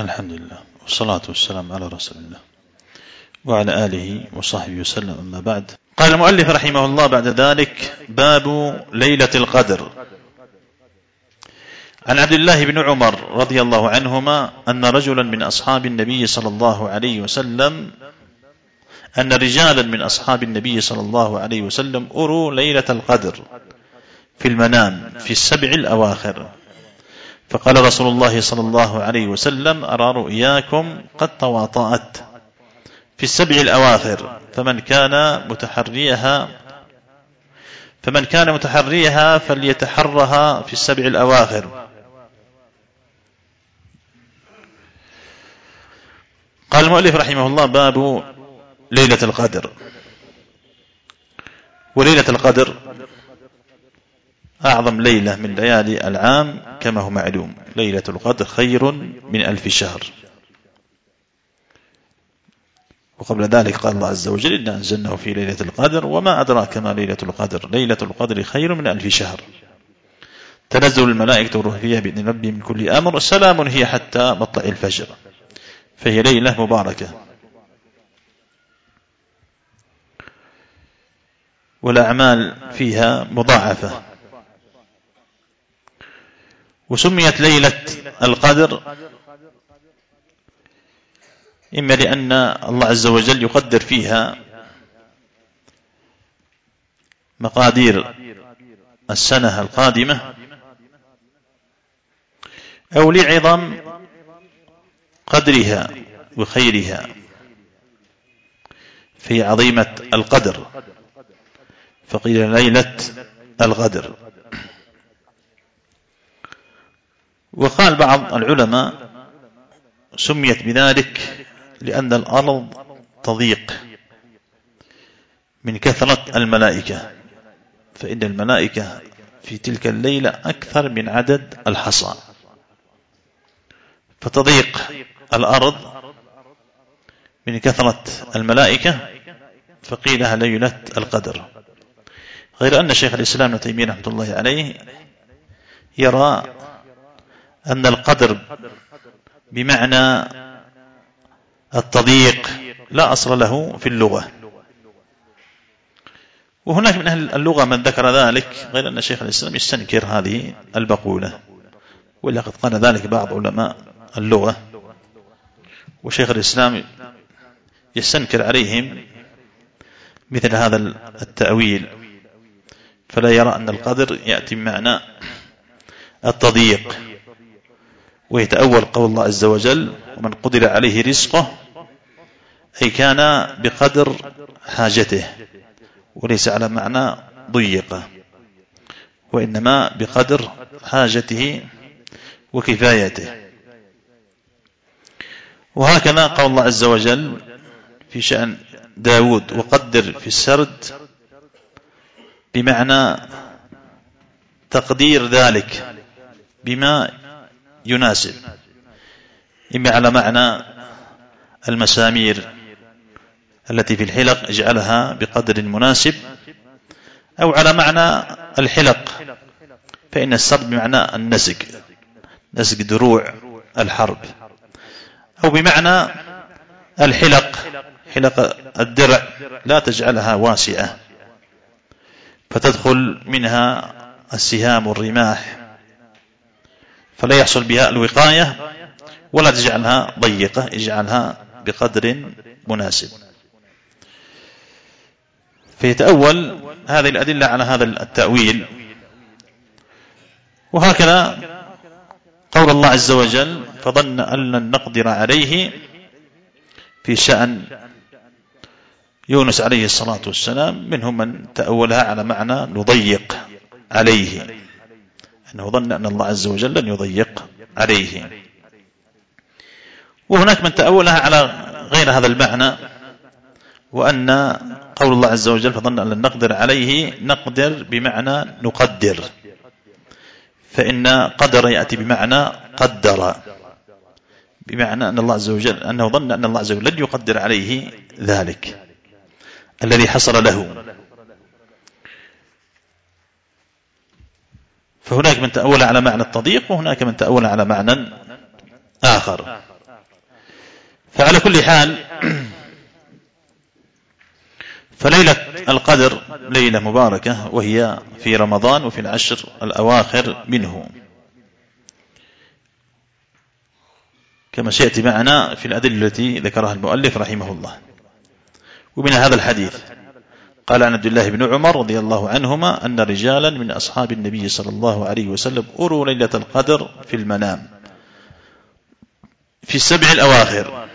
الحمد لله والصلاة والسلام على رسول الله وعلى آله وصحبه وسلم. أما بعد، قال المؤلف رحمه الله بعد ذلك: باب ليلة القدر. عن عبد الله بن عمر رضي الله عنهما أن رجلا من أصحاب النبي صلى الله عليه وسلم أن رجالا من أصحاب النبي صلى الله عليه وسلم أروا ليلة القدر في المنام في السبع الأواخر، فقال رسول الله صلى الله عليه وسلم: أرى رؤياكم قد تواطأت في السبع الأواخر، فمن كان متحريها فليتحرها في السبع الأواخر. قال المؤلف رحمه الله: باب ليلة القدر. وليلة القدر أعظم ليلة من ليالي العام كما هو معلوم. ليلة القدر خير من 1000 شهر. وقبل ذلك قال الله عز وجل: إنا أنزلناه في ليلة القدر وما أدراك ما ليلة القدر، ليلة القدر خير من 1000 شهر، تنزل الملائكة والروح فيها بإذن ربهم من كل أمر، سلام هي حتى مطلع الفجر. فهي ليلة مباركة، والأعمال فيها مضاعفة. وسميت ليلة القدر إما لأن الله عز وجل يقدر فيها مقادير السنة القادمة، أو لعظم قدرها وخيرها، في عظيمة القدر، فقيل ليلة القدر. وقال بعض العلماء: سميت بذلك لأن الأرض تضيق من كثرة الملائكة، فإن الملائكة في تلك الليلة أكثر من عدد الحصى، فتضيق الأرض من كثرة الملائكة، فقيلها ليلة القدر. غير أن شيخ الإسلام ابن تيمية رحمة الله عليه يرى أن القدر بمعنى التضييق لا أصل له في اللغة، وهناك من أهل اللغة من ذكر ذلك، غير أن شيخ الإسلام يستنكر هذه البقولة، ولقد قال ذلك بعض علماء اللغة، وشيخ الإسلام يستنكر عليهم مثل هذا التأويل، فلا يرى أن القدر يأتي بمعنى التضييق، ويتأول قول الله عز وجل: ومن قدر عليه رزقه، أي كان بقدر حاجته، وليس على معنى ضيقة، وإنما بقدر حاجته وكفايته. وهكذا قول الله عز وجل في شأن داود: وقدر في السرد، بمعنى تقدير ذلك بما يناسب، إما على معنى المسامير التي في الحلق اجعلها بقدر مناسب، أو على معنى الحلق، فإن السرد بمعنى النسج، نسج دروع الحرب، أو بمعنى الحلق، حلق الدرع لا تجعلها واسعة فتدخل منها السهام والرماح، فلا يحصل بها الوقاية، ولا تجعلها ضيقة، اجعلها بقدر مناسب. فيتأول هذه الأدلة على هذا التأويل. وهكذا قول الله عز وجل: فظن أن لن نقدر عليه، في شأن يونس عليه الصلاة والسلام، منهم من تأولها على معنى نضيق عليه، أنه ظن أن الله عز وجل لن يضيق عليه. وهناك من تأولها على غير هذا المعنى، وأن قول الله عز وجل: فظن أن لن نقدر عليه، نقدر بمعنى نقدر، فإن قدر يأتي بمعنى قدر، بمعنى أن الله عز وجل أنه ظن أن الله عز وجل لن يقدر عليه ذلك الذي حصل له. فهناك من تأول على معنى التضييق، وهناك من تأول على معنى آخر. فعلى كل حال فليلة القدر ليلة مباركة، وهي في رمضان وفي العشر الأواخر منه، كما سيأتي معنا في الأدلة التي ذكرها المؤلف رحمه الله. ومن هذا الحديث قال عن عبد الله بن عمر رضي الله عنهما أن رجالا من أصحاب النبي صلى الله عليه وسلم أروا ليلة القدر في المنام في السبع الأواخر،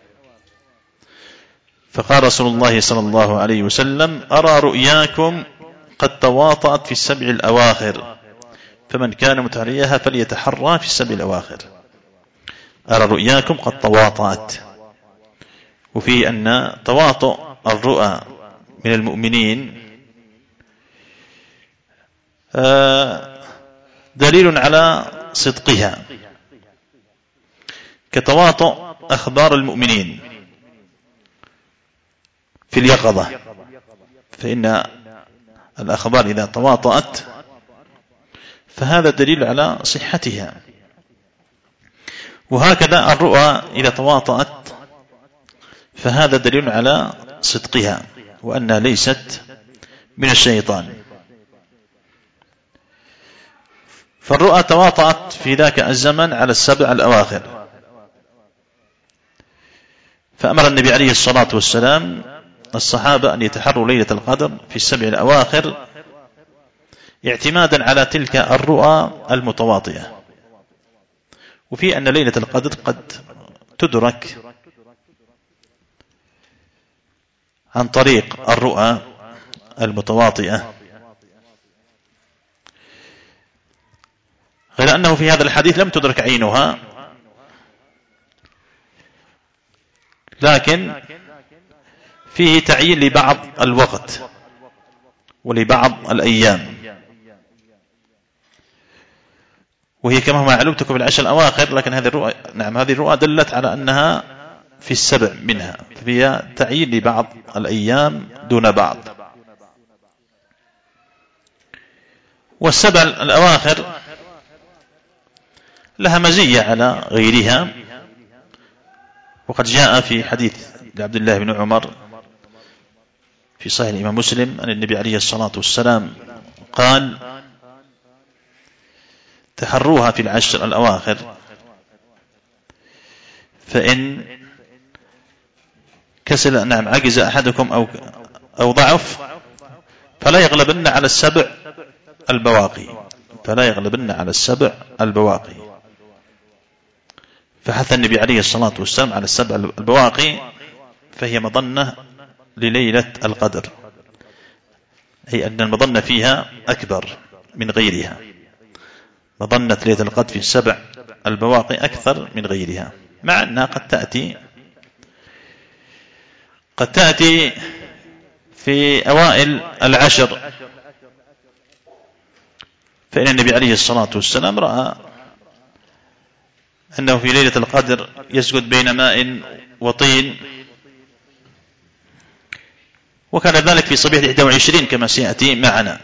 فقال رسول الله صلى الله عليه وسلم: أرى رؤياكم قد تواطأت في السبع الأواخر، فمن كان متعريها فليتحرى في السبع الأواخر. أرى رؤياكم قد تواطأت، وفي أن تواطؤ الرؤى من المؤمنين دليل على صدقها، كتواطؤ أخبار المؤمنين في اليقظة، فإن الأخبار إذا تواطأت فهذا دليل على صحتها، وهكذا الرؤى إذا تواطأت فهذا دليل على صدقها وأنها ليست من الشيطان. فالرؤى تواطأت في ذاك الزمن على السبع الأواخر، فأمر النبي عليه الصلاة والسلام الصحابة أن يتحروا ليلة القدر في السبع الأواخر اعتمادا على تلك الرؤى المتواطئة، وفي أن ليلة القدر قد تدرك عن طريق الرؤى المتواطئة، غير أنه في هذا الحديث لم تدرك عينها، لكن فيه تعيين لبعض الوقت ولبعض الأيام، وهي كما هو معلومتكم بالعشر الأواخر، لكن هذه الرؤى دلت على أنها في السبع منها، فهي تعيين لبعض الأيام دون بعض. والسبع الأواخر لها مزية على غيرها، وقد جاء في حديث عبد الله بن عمر في صحيح الإمام مسلم أن النبي عليه الصلاة والسلام قال: تحروها في العشر الأواخر، فإن كسل عجز أحدكم أو ضعف فلا يغلبن على السبع البواقي، فحث النبي عليه الصلاة والسلام على السبع البواقي، فهي مظنة لليلة القدر، أي أن المظنة فيها أكبر من غيرها، مظنة ليلة القدر في السبع البواقي أكثر من غيرها، مع أنها قد تأتي في أوائل العشر، فإن النبي عليه الصلاة والسلام رأى أنه في ليلة القدر يسجد بين ماء وطين، وكان ذلك في صبيحة 21 كما سيأتي معنا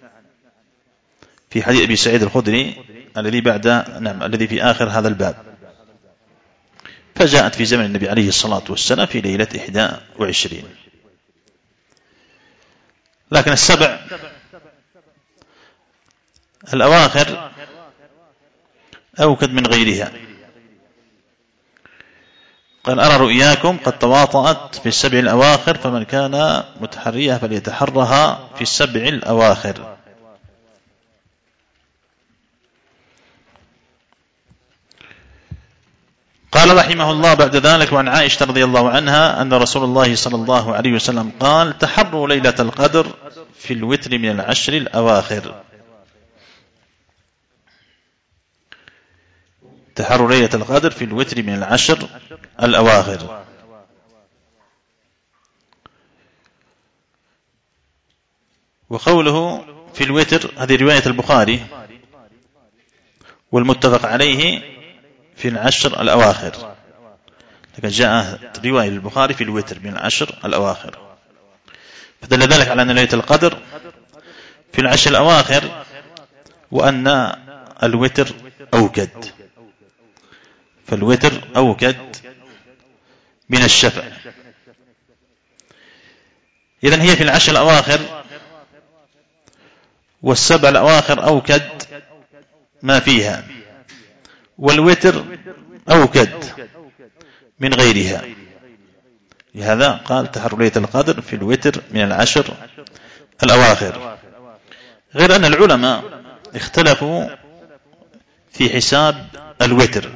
في حديث أبي سعيد الخدري الذي في آخر هذا الباب، فجاءت في زمن النبي عليه الصلاة والسلام في ليلة 21. لكن السبع الأواخر أوكد من غيرها. قال: أرى رؤياكم قد تواطأت في السبع الأواخر، فمن كان متحريها فليتحرها في السبع الأواخر. قال رحمه الله بعد ذلك: وعن عائشة رضي الله عنها أن رسول الله صلى الله عليه وسلم قال: تحروا ليلة القدر في الوتر من العشر الأواخر. تحروا ليلة القدر في الوتر من العشر الأواخر. وقوله في الوتر هذه رواية البخاري، والمتفق عليه في العشر الأواخر، لكن جاء رواية البخاري في الوتر من العشر الأواخر، فدل ذلك على أن ليلة القدر في العشر الأواخر، وأن الوتر أوكد، فالوتر أوكد من الشفع. إذن هي في العشر الأواخر، والسبع الأواخر أوكد ما فيها، والوتر أوكد من غيرها. لهذا قال تحرر ليلة القدر في الوتر من العشر الأواخر. غير أن العلماء اختلفوا في حساب الوتر،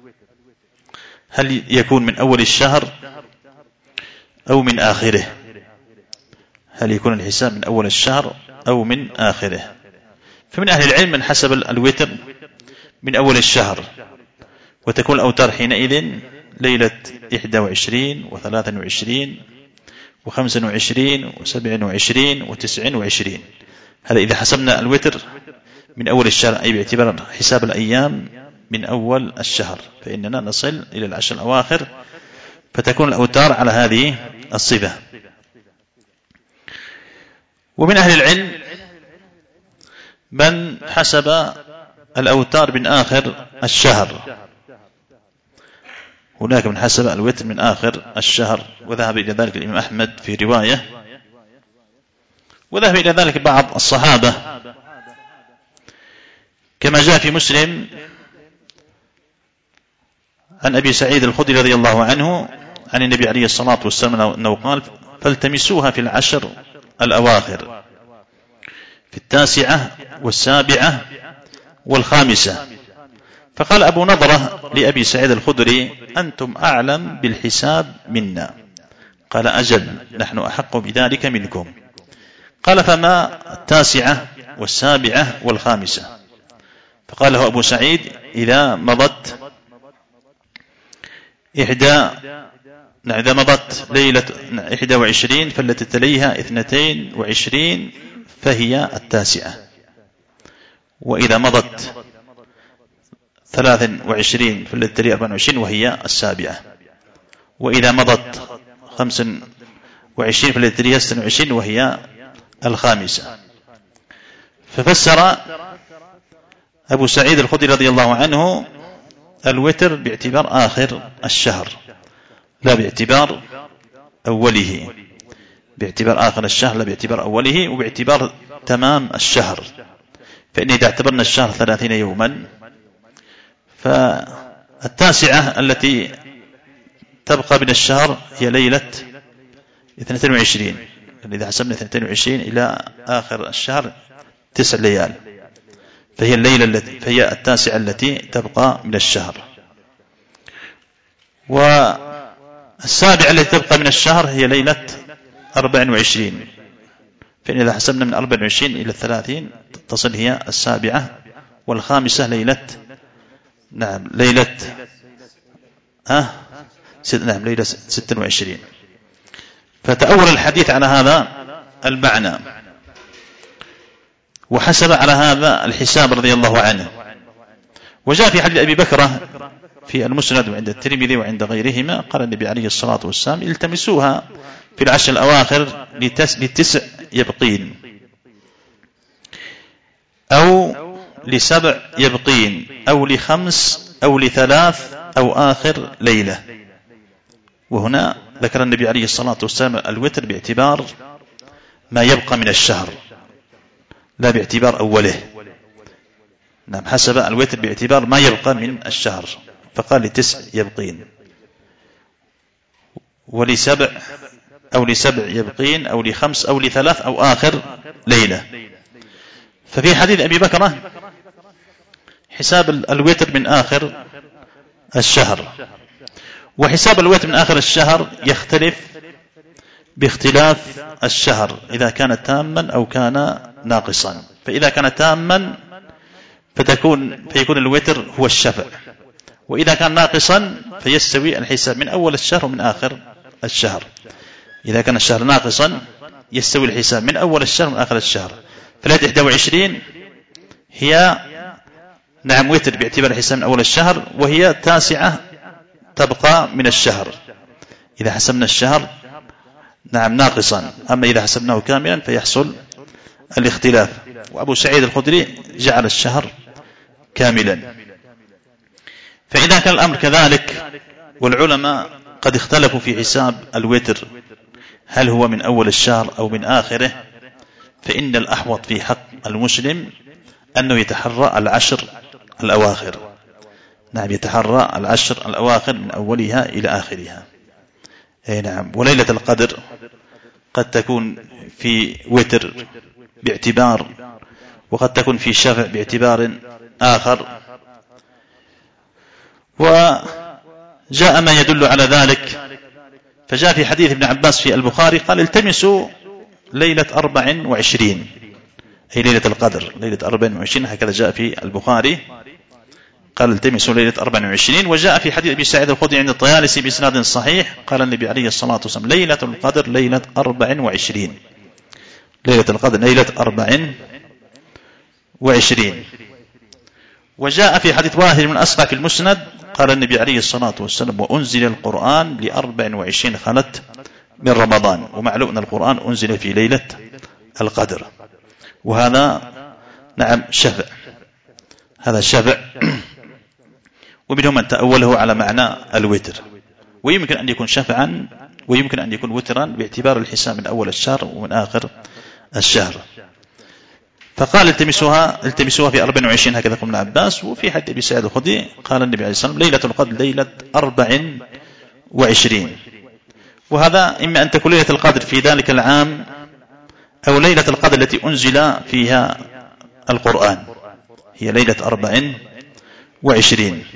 هل يكون من أول الشهر أو من آخره؟ هل يكون الحساب من أول الشهر أو من آخره؟ فمن أهل العلم من حسب الوتر من أول الشهر، وتكون الأوتار حينئذ ليلة 21 و23 و25 و27 و29. هذا إذا حسبنا الوتر من أول الشهر، أي باعتبار حساب الأيام من أول الشهر، فإننا نصل إلى العشر الأواخر فتكون الأوتار على هذه الصفة. ومن أهل العلم من حسب الأوتار من آخر الشهر، هناك من حسب الوتر من آخر الشهر، وذهب إلى ذلك الإمام أحمد في رواية، وذهب إلى ذلك بعض الصحابة، كما جاء في مسلم عن أبي سعيد الخدري رضي الله عنه عن النبي عليه الصلاة والسلام أنه قال: فالتمسوها في العشر الأواخر، في 9 و7 و5. فقال أبو نضرة لأبي سعيد الخدري: أنتم أعلم بالحساب منا. قال: أجل، نحن أحق بذلك منكم. قال: فما 9 و7 و5؟ فقال له أبو سعيد: إذا مضت ليلة 21 فالتي تليها 22 فهي 9، وإذا مضت 23 فالتي تليها 24 وهي 7، وإذا مضت 25 فالتي تليها 26 وهي 5. ففسر أبو سعيد الخدري رضي الله عنه الوتر باعتبار آخر الشهر لا باعتبار أوله، باعتبار آخر الشهر لا باعتبار أوله، وباعتبار تمام الشهر. فإن إذا اعتبرنا الشهر 30 يوما، ف9 التي تبقى من الشهر هي ليلة 22. إذا حسبنا 22 إلى آخر الشهر 9 ليال، فهي فهي 9 التي تبقى من الشهر. والسابعة التي تبقى من الشهر هي ليلة 24. فإن إذا حسبنا من 24 إلى 30 تصل هي 7، والخامسة ليلة ليلة 26. فتأول الحديث على هذا المعنى، وحسب على هذا الحساب رضي الله عنه. وجاء في حديث أبي بكرة في المسند وعند الترمذي وعند غيرهما قال النبي عليه الصلاة والسلام: التمسوها في العشر الأواخر ل9 يبقين، أو ل7 يبقين، أو ل5 أو ل3 أو آخر ليلة. وهنا ذكر النبي عليه الصلاة والسلام الوتر باعتبار ما يبقى من الشهر لا باعتبار أوله. نعم، حسب الوتر باعتبار ما يبقى من الشهر، فقال ل9 يبقين، ول7 أو ل7 يبقين، أو ل5 أو ل3 أو آخر ليلة. ففي حديث أبي بكرة حساب الوتر من آخر الشهر، وحساب الوتر من آخر الشهر يختلف باختلاف الشهر إذا كان تاما أو كان ناقصا. فإذا كان تاما فيكون الوتر هو الشفع، وإذا كان ناقصا فيستوي الحساب من أول الشهر ومن آخر الشهر. إذا كان الشهر ناقصا يستوي الحساب من أول الشهر ومن آخر الشهر. فليلة 21 هي وتر باعتبار الحساب من أول الشهر، وهي 9 تبقى من الشهر إذا حسبنا الشهر ناقصا. أما إذا حسبناه كاملا فيحصل الاختلاف. وأبو سعيد الخدري جعل الشهر كاملا. فإذا كان الأمر كذلك، والعلماء قد اختلفوا في حساب الوتر هل هو من أول الشهر أو من آخره، فإن الأحوط في حق المسلم أنه يتحرى العشر الأواخر. نعم، يتحرى العشر الأواخر من أولها إلى آخرها. نعم. وليلة القدر قد تكون في وتر باعتبار، وقد تكون في شفع باعتبار آخر. وجاء ما يدل على ذلك، فجاء في حديث ابن عباس في البخاري قال التمسوا ليلة 24، هي ليلة القدر ليلة 24، هكذا جاء في البخاري قال التمسوا ليلة 24. وجاء في حديث أبي سعيد الخدري عند الطيالسي بإسناد صحيح قال النبي عليه الصلاة والسلام ليلة القدر ليلة 24، ليلة القدر ليلة 24. وجاء في حديث واحد من أسقع في المسند قال النبي عليه الصلاة والسلام وأنزل القرآن ل24 خلت من رمضان. ومعلوم أن القرآن أنزل في ليلة القدر، وهذا نعم شفع، هذا شفع. ومنهم من تأوله على معنى الوتر، ويمكن أن يكون شفعا ويمكن أن يكون وترا باعتبار الحساب من أول الشهر ومن آخر الشهر. فقال التمسوها في 24، هكذا قال ابن عباس. وفي حديث أبي سعيد الخدري قال النبي عليه الصلاة والسلام ليلة القدر ليلة 24. وهذا إما أن تكون ليلة القدر في ذلك العام أو ليلة القدر التي أنزل فيها القرآن، هي ليلة 24.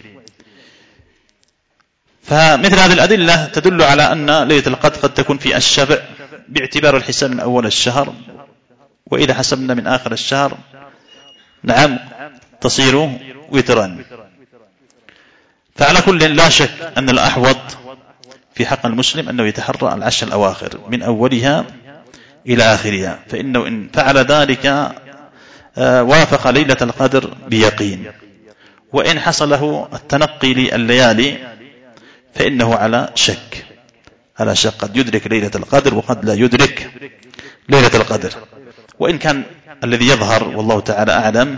فمثل هذه الأدلة تدل على أن ليلة القدر قد تكون في الشفع باعتبار الحساب من أول الشهر، وإذا حسبنا من آخر الشهر نعم تصير وترا. فعلى كل لا شك أن الأحوط في حق المسلم أنه يتحرى العشر الأواخر من أولها إلى آخرها، فإنه إن فعل ذلك وافق ليلة القدر بيقين. وإن حصل له التنقي لليالي فإنه على شك، قد يدرك ليلة القدر وقد لا يدرك ليلة القدر. وإن كان الذي يظهر والله تعالى أعلم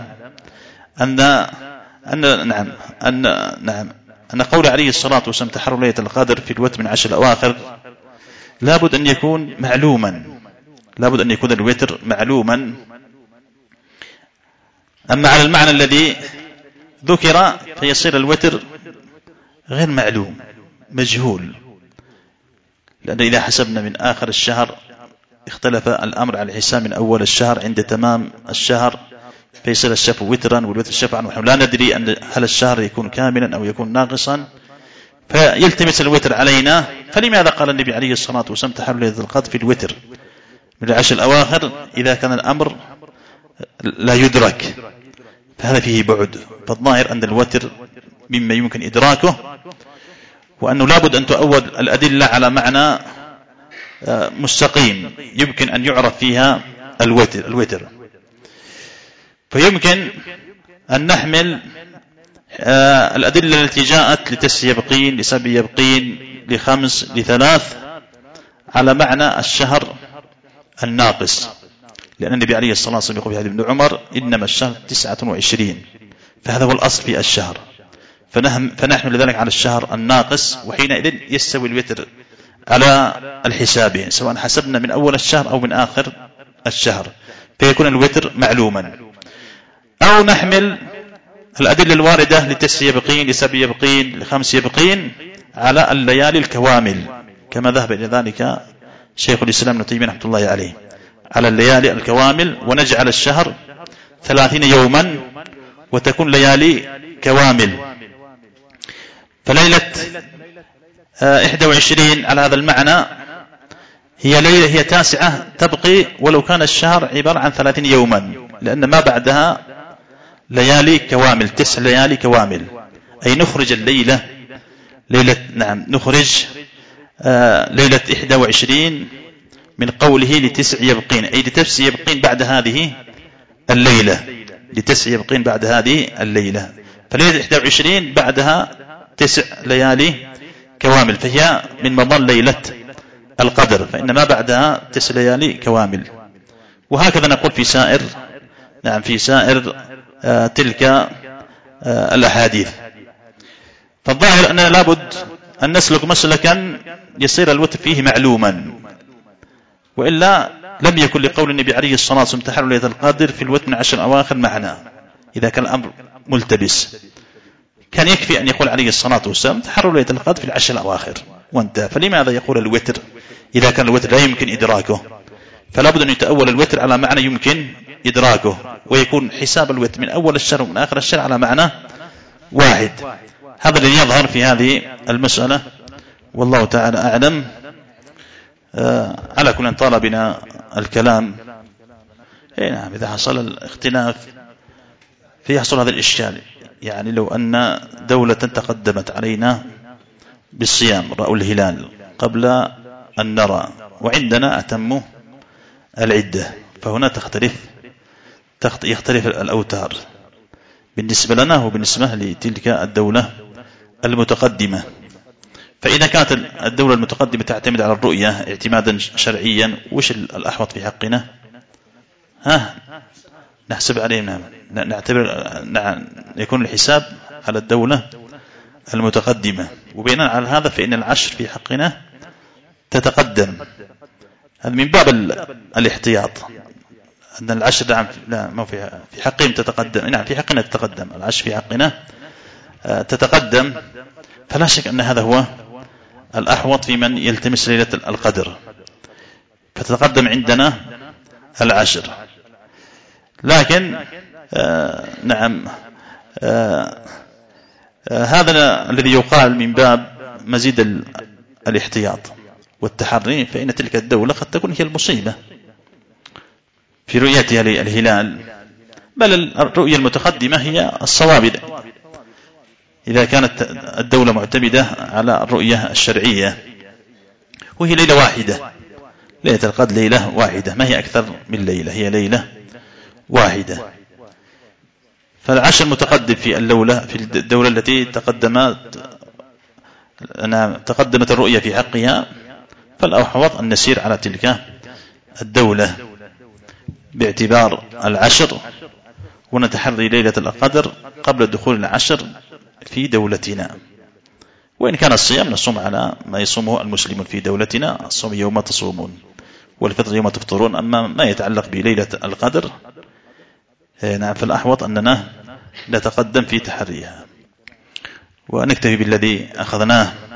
أن قول عليه الصلاة والسلام تحرر ليلة القدر في الوتر من 10 الأواخر لابد أن يكون معلوما، لابد أن يكون الوتر معلوما. أما على المعنى الذي ذكر فيصير الوتر غير معلوم مجهول، لأن إذا حسبنا من آخر الشهر اختلف الأمر على الحساب من أول الشهر عند تمام الشهر، فيصير الشفع وترا والوتر شفعا، ونحن لا ندري هل الشهر يكون كاملا أو يكون ناقصا، فيلتمس الوتر علينا. فلماذا قال النبي عليه الصلاة والسلام تحرر ليلة القدر في الوتر من 10 الأواخر إذا كان الأمر لا يدرك؟ فهذا فيه بعد. فالظاهر أن الوتر مما يمكن إدراكه، وأنه لابد أن تؤول الأدلة على معنى مستقيم يمكن أن يعرف فيها الوتر. فيمكن أن نحمل الأدلة التي جاءت لتسع يبقين لسبع يبقين لخمس لثلاث على معنى الشهر الناقص، لأن النبي عليه الصلاة والسلام يقول في حديث ابن عمر إنما الشهر 29، فهذا هو الأصل في الشهر، فنحمل ذلك على الشهر الناقص، وحينئذ يستوي الوتر على الحسابين سواء حسبنا من أول الشهر أو من آخر الشهر، فيكون الوتر معلوما. أو نحمل الأدلة الواردة لتسع يبقين لسبع يبقين لخمس يبقين على الليالي الكوامل، كما ذهب إلى ذلك شيخ الإسلام ابن تيمية رحمة الله عليه، على الليالي الكوامل، ونجعل الشهر 30 يوما وتكون ليالي كوامل. فليلة 21 على هذا المعنى هي ليلة هي تاسعة تبقي ولو كان الشهر عبارة عن 30 يوما، لأن ما بعدها ليالي كوامل، 9 ليالي كوامل، أي نخرج الليلة نخرج ليلة 21 من قوله لتسع يبقين، أي لتسع يبقين بعد هذه الليلة، لتسع يبقين بعد هذه الليلة. فليلة 21 بعدها 9 ليالي كوامل، فهي من مضى ليلة القدر، فإن ما بعدها 9 ليالي كوامل. وهكذا نقول في سائر تلك الأحاديث. فالظاهر أننا لابد أن نسلك مسلكا يصير الوتر فيه معلوما، وإلا لم يكن لقول النبي عليه الصلاة والسلام تحرر ليلة القدر في الوتر من 10 أواخر معنى. إذا كان الأمر ملتبس كان يكفي أن يقول عليه الصلاة والسلام تحرر ليلة القدر في 10 الأواخر وانتهى. فلماذا يقول الوتر إذا كان الوتر لا يمكن إدراكه؟ فلا بد أن يتأول الوتر على معنى يمكن إدراكه، ويكون حساب الوتر من أول الشهر ومن آخر الشهر على معنى واحد. هذا الذي يظهر في هذه المسألة، والله تعالى أعلم. على كل طال بنا الكلام. نعم، إذا حصل الاختلاف فيحصل هذا الإشكال. يعني لو أن دولة تقدمت علينا بالصيام رأوا الهلال قبل أن نرى، وعندنا أتم العدة، فهنا يختلف الأوتار بالنسبة لنا وبالنسبة لتلك الدولة المتقدمة. فإذا كانت الدولة المتقدمة تعتمد على الرؤية اعتمادا شرعيا، وش الأحوط في حقنا؟ نحسب عليهم، نعتبر يكون الحساب على الدولة المتقدمة، وبناء على هذا فإن العشر في حقنا تتقدم. هذا من باب الاحتياط، أن العشر لا ما في حقهم تتقدم. نعم، في حقنا تتقدم، العشر في حقنا تتقدم. فلا شك أن هذا هو الأحوط في من يلتمس ليلة القدر، فتتقدم عندنا العشر. لكن نعم، هذا الذي يقال من باب مزيد الاحتياط والتحري، فإن تلك الدولة قد تكون هي المصيبة في رؤيتها للهلال، بل الرؤية المتقدمة هي الصواب إذا كانت الدولة معتمدة على الرؤية الشرعية، وهي ليلة واحدة. ليلة القدر ليلة واحدة، ما هي أكثر من ليلة، هي ليلة واحدة. فالعشر متقدم في الدولة التي تقدمت الرؤية في حقها، فالأحوط أن نسير على تلك الدولة باعتبار العشر، ونتحري ليلة القدر قبل دخول العشر في دولتنا. وإن كان الصيام نصوم على ما يصومه المسلمون في دولتنا، الصوم يوم تصومون والفطر يوم تفطرون. أما ما يتعلق بليلة القدر فالأحوط أننا نتقدم في تحريها. ونكتفي بالذي أخذناه